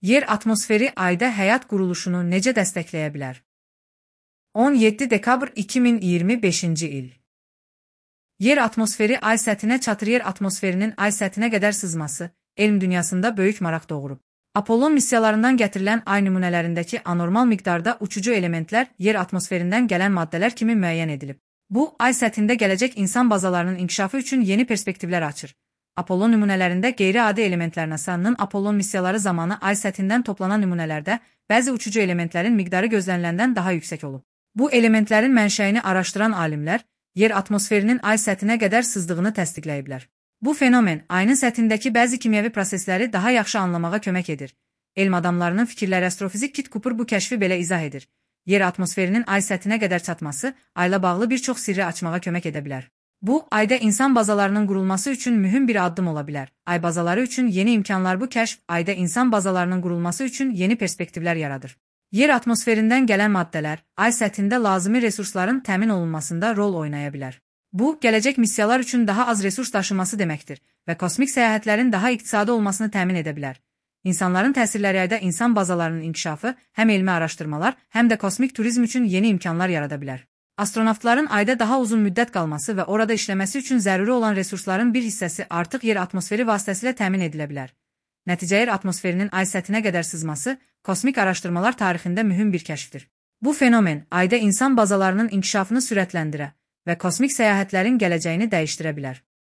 Yer atmosferi ayda həyat quruluşunu necə dəstəkləyə bilər? 17 dekabr 2025-ci il. Yer atmosferi ay səthinə çatır. Yer atmosferinin ay səthinə qədər sızması elm dünyasında böyük maraq doğurub. Apollon missiyalarından gətirilən ay nümunələrindəki anormal miqdarda uçucu elementlər yer atmosferindən gələn maddələr kimi müəyyən edilib. Bu, ay səthində gələcək insan bazalarının inkişafı üçün yeni perspektivlər açır. Apollon nümunələrində qeyri-adi elementlər NASA-nın Apollon missiyaları zamanı ay səthindən toplanan nümunələrdə bəzi uçucu elementlərin miqdarı gözləniləndən daha yüksək olub. Bu elementlərin mənşəyini araşdıran alimlər yer atmosferinin ay səthinə qədər sızdığını təsdiqləyiblər. Bu fenomen ayın səthindəki bəzi kimyəvi prosesləri daha yaxşı anlamağa kömək edir. Elm adamlarının fikirləri astrofizik Kit Cooper bu kəşfi belə izah edir. Yer atmosferinin ay səthinə qədər çatması ayla bağlı bir çox sirri açmağa kömək edə bilər. Bu, ayda insan bazalarının qurulması üçün mühüm bir addım ola bilər. Ay bazaları üçün yeni imkanlar. Bu kəşf ayda insan bazalarının qurulması üçün yeni perspektivlər yaradır. Yer atmosferindən gələn maddələr ay səthində lazımi resursların təmin olunmasında rol oynaya bilər. Bu, gələcək missiyalar üçün daha az resurs daşıması deməkdir və kosmik səyahətlərin daha iqtisadi olmasını təmin edə bilər. İnsanların təsirləri ayda insan bazalarının inkişafı həm elmi araşdırmalar, həm də kosmik turizm üçün yeni imkanlar yarada bilər. Astronavtların ayda daha uzun müddət qalması və orada işləməsi üçün zəruri olan resursların bir hissəsi artıq yer atmosferi vasitəsilə təmin edilə bilər. Nəticə yer atmosferinin ay səthinə qədər sızması kosmik araşdırmalar tarixində mühüm bir kəşfdir. Bu fenomen ayda insan bazalarının inkişafını sürətləndirə və kosmik səyahətlərin gələcəyini dəyişdirə bilər.